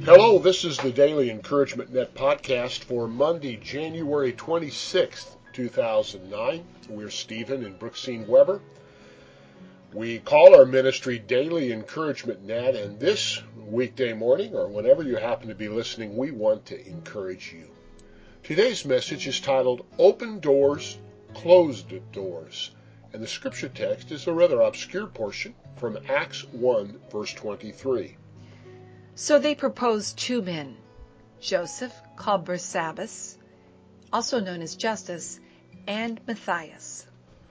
Hello, this is the Daily Encouragement Net podcast for Monday, January 26th, 2009. We're Stephen and Brooksine Weber. We call our ministry Daily Encouragement Net, and this weekday morning, or whenever you happen to be listening, we want to encourage you. Today's message is titled Open Doors, Closed Doors, and the scripture text is a rather obscure portion from Acts 1, verse 23. So they proposed two men, Joseph, called Barsabbas, also known as Justus, and Matthias.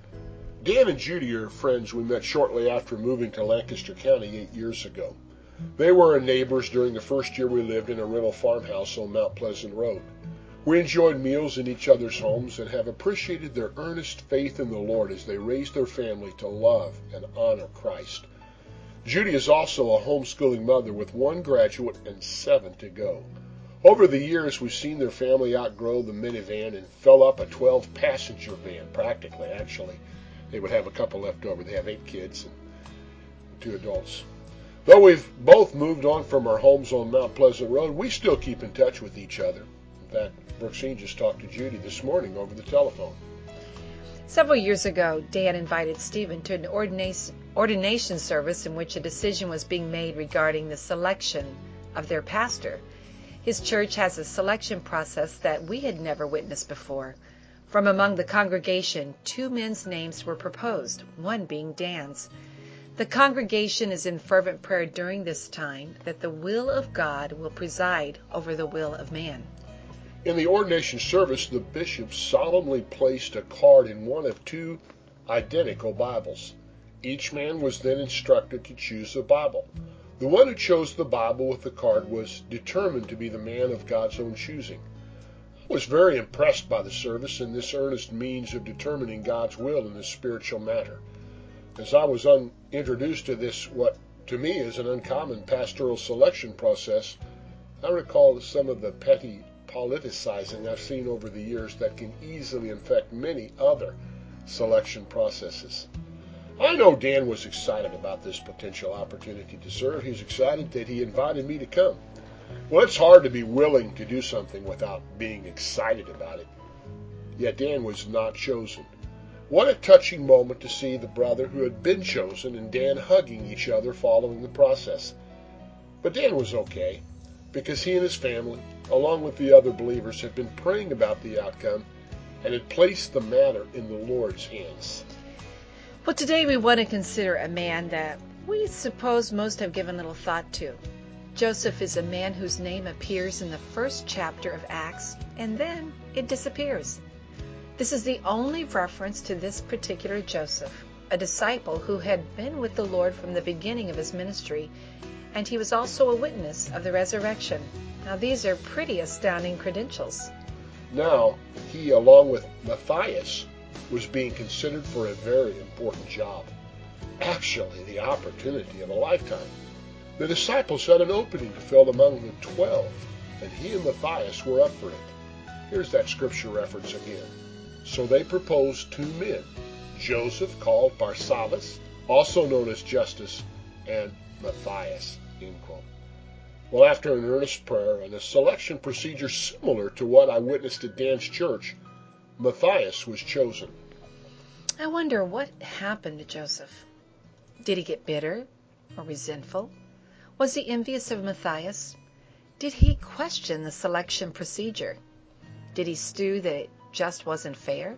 Dan and Judy are friends we met shortly after moving to Lancaster County 8 years ago. They were our neighbors during the first year we lived in a rental farmhouse on Mount Pleasant Road. We enjoyed meals in each other's homes and have appreciated their earnest faith in the Lord as they raised their family to love and honor Christ. Judy is also a homeschooling mother with one graduate and 7 to go. Over the years, we've seen their family outgrow the minivan and fill up a 12-passenger van, practically, actually. They would have a couple left over. They have 8 kids and 2 adults. Though we've both moved on from our homes on Mount Pleasant Road, we still keep in touch with each other. In fact, Brooksine just talked to Judy this morning over the telephone. Several years ago, Dan invited Stephen to an ordination service in which a decision was being made regarding the selection of their pastor. His church has a selection process that we had never witnessed before. From among the congregation, 2 men's names were proposed, one being Dan's. The congregation is in fervent prayer during this time that the will of God will preside over the will of man. In the ordination service, the bishop solemnly placed a card in one of 2 identical Bibles. Each man was then instructed to choose a Bible. The one who chose the Bible with the card was determined to be the man of God's own choosing. I was very impressed by the service and this earnest means of determining God's will in this spiritual matter. As I was introduced to this, what to me is an uncommon pastoral selection process, I recall some of the petty politicizing I've seen over the years that can easily infect many other selection processes. I know Dan was excited about this potential opportunity to serve. He's excited that he invited me to come. Well, it's hard to be willing to do something without being excited about it. Yet Dan was not chosen. What a touching moment to see the brother who had been chosen and Dan hugging each other following the process. But Dan was okay, because he and his family, along with the other believers, had been praying about the outcome and had placed the matter in the Lord's hands. Well, today we want to consider a man that we suppose most have given little thought to. Joseph is a man whose name appears in the first chapter of Acts, and then it disappears. This is the only reference to this particular Joseph, a disciple who had been with the Lord from the beginning of his ministry, and he was also a witness of the resurrection. Now, these are pretty astounding credentials. Now, he, along with Matthias, was being considered for a very important job. Actually, the opportunity of a lifetime. The disciples had an opening to fill among the 12, and he and Matthias were up for it. Here's that scripture reference again. So they proposed 2 men, Joseph, called Barsabbas, also known as Justus, and Matthias. End quote. Well, after an earnest prayer and a selection procedure similar to what I witnessed at Dan's church, Matthias was chosen. I wonder what happened to Joseph. Did he get bitter or resentful? Was he envious of Matthias? Did he question the selection procedure? Did he stew that it just wasn't fair?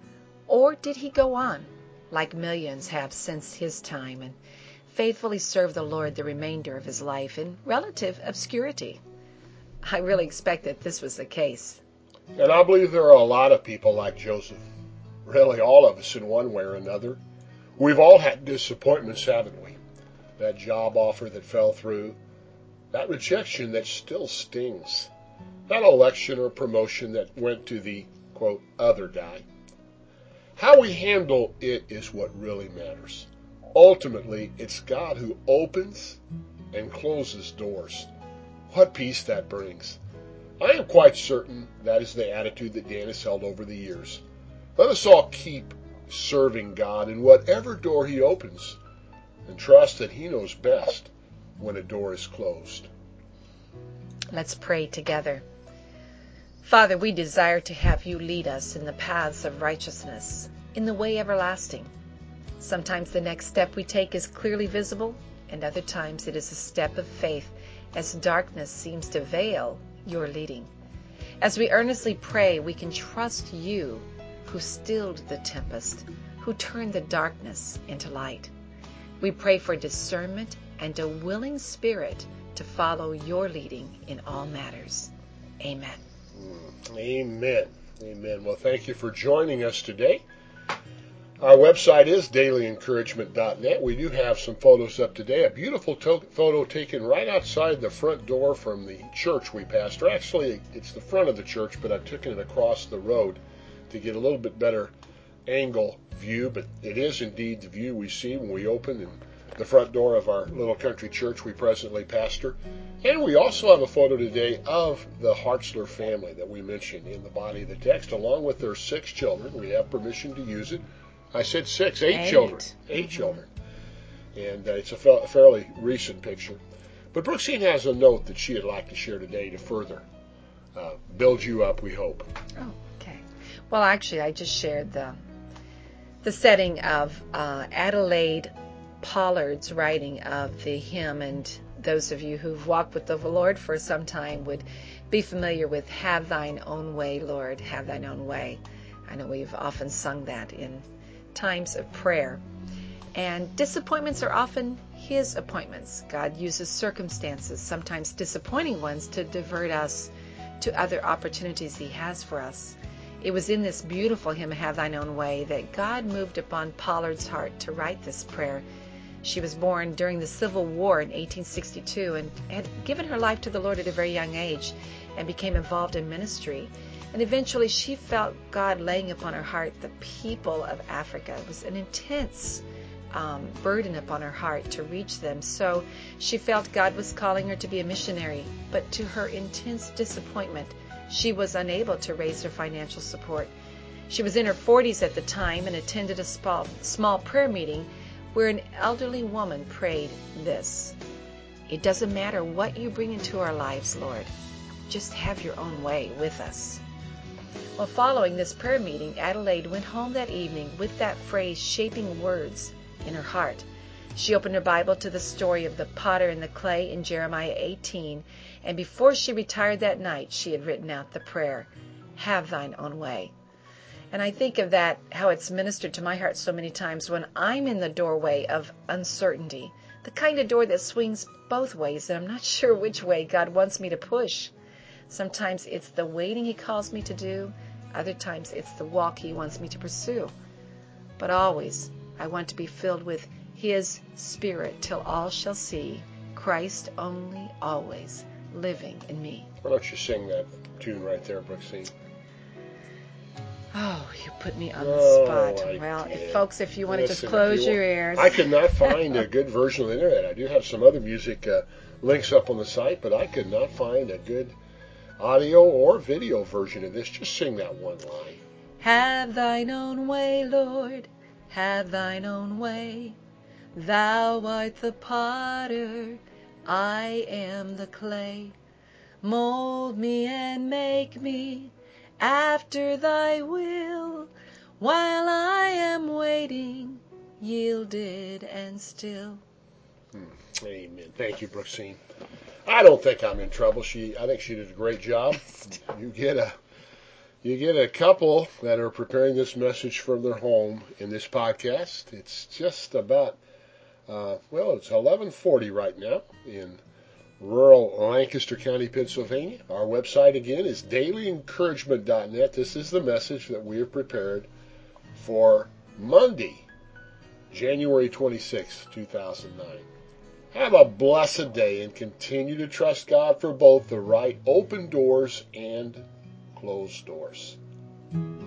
Or did he go on, like millions have since his time, and faithfully serve the Lord the remainder of his life in relative obscurity? I really expect that this was the case. And I believe there are a lot of people like Joseph. Really, all of us in one way or another. We've all had disappointments, haven't we? That job offer that fell through. That rejection that still stings. That election or promotion that went to the, quote, other guy. How we handle it is what really matters. Ultimately, it's God who opens and closes doors. What peace that brings. I am quite certain that is the attitude that Dan has held over the years. Let us all keep serving God in whatever door He opens, and trust that He knows best when a door is closed. Let's pray together. Father, we desire to have you lead us in the paths of righteousness, in the way everlasting. Sometimes the next step we take is clearly visible, and other times it is a step of faith as darkness seems to veil your leading. As we earnestly pray, we can trust you who stilled the tempest, who turned the darkness into light. We pray for discernment and a willing spirit to follow your leading in all matters. Amen. Amen. Amen. Well, thank you for joining us today. Our website is dailyencouragement.net. We do have some photos up today. A beautiful photo taken right outside the front door from the church we pastor. Actually, it's the front of the church, but I've taken it across the road to get a little bit better angle view. But it is indeed the view we see when we open in the front door of our little country church we presently pastor. And we also have a photo today of the Hartzler family that we mentioned in the body of the text, along with their 6 children. We have permission to use it. I said 6, 8 children. 8 children. And it's a fairly recent picture. But Brooksine has a note that she'd like to share today to further build you up, we hope. Oh, okay. Well, actually, I just shared the setting of Adelaide Pollard's writing of the hymn, and those of you who've walked with the Lord for some time would be familiar with "Have Thine Own Way, Lord, have Thine Own way." I know we've often sung that in times of prayer. And disappointments are often His appointments. God uses circumstances, sometimes disappointing ones, to divert us to other opportunities He has for us. It was in this beautiful hymn, "Have Thine Own Way," that God moved upon Pollard's heart to write this prayer. She was born during the Civil War in 1862 and had given her life to the Lord at a very young age and became involved in ministry. And eventually she felt God laying upon her heart the people of Africa. It was an intense burden upon her heart to reach them. So she felt God was calling her to be a missionary. But to her intense disappointment, she was unable to raise her financial support. She was in her 40s at the time and attended a small prayer meeting where an elderly woman prayed this: "It doesn't matter what you bring into our lives, Lord. Just have your own way with us." Well, following this prayer meeting, Adelaide went home that evening with that phrase shaping words in her heart. She opened her Bible to the story of the potter and the clay in Jeremiah 18, and before she retired that night, she had written out the prayer, "Have Thine Own Way." And I think of that, how it's ministered to my heart so many times when I'm in the doorway of uncertainty, the kind of door that swings both ways, and I'm not sure which way God wants me to push. Sometimes it's the waiting He calls me to do. Other times it's the walk He wants me to pursue. But always, I want to be filled with His Spirit till all shall see Christ only, always, living in me. Why don't you sing that tune right there, Brooksine? Oh, you put me on the spot. Well, folks, if you want to just close your ears. I could not find a good version on the internet. I do have some other music links up on the site, but I could not find a good audio or video version of this. Just sing that one line. Have Thine own way, Lord, have Thine own way. Thou art the potter, I am the clay. Mold me and make me after Thy will, while I am waiting, yielded and still. Amen. Thank you, Brooksine. I don't think I'm in trouble. I think she did a great job. You get a couple that are preparing this message from their home in this podcast. It's just about it's 11:40 right now in rural Lancaster County, Pennsylvania. Our website again is dailyencouragement.net. This is the message that we have prepared for Monday, January 26, 2009. Have a blessed day and continue to trust God for both the right open doors and closed doors.